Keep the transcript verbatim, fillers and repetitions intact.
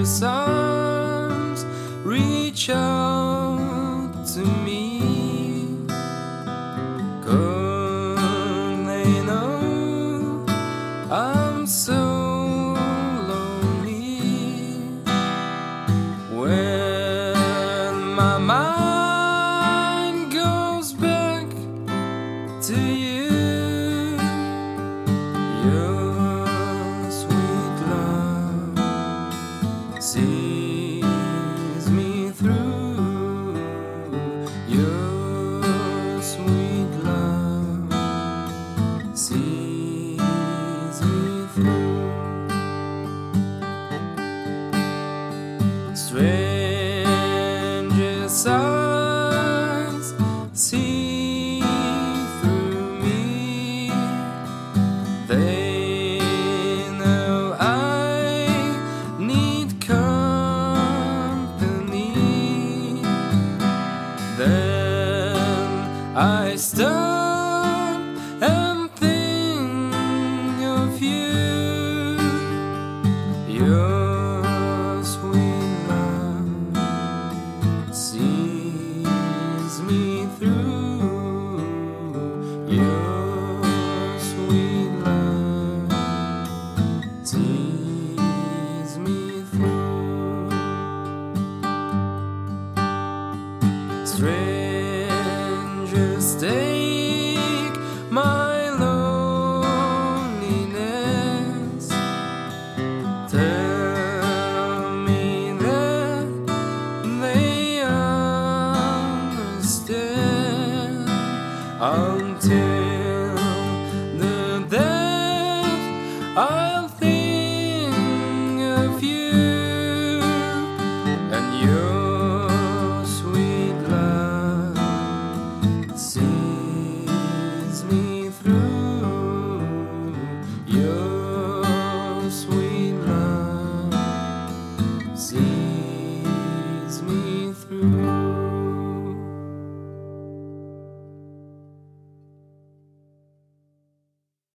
stranger's arms reach out to me. Could they know I'm so lonely? When my mind goes back to you, your sweet love sees me through. Your sweet love sees me through. Strangers' eyes see through me. They know I need company. Then I stop and think of you. Your sweet love sees me through. Your sweet love sees me through. Strangers take my loneliness. Tell me that they understand. Until the death I'll think of you and your sweet love sees me through. Your sweet love sees me through.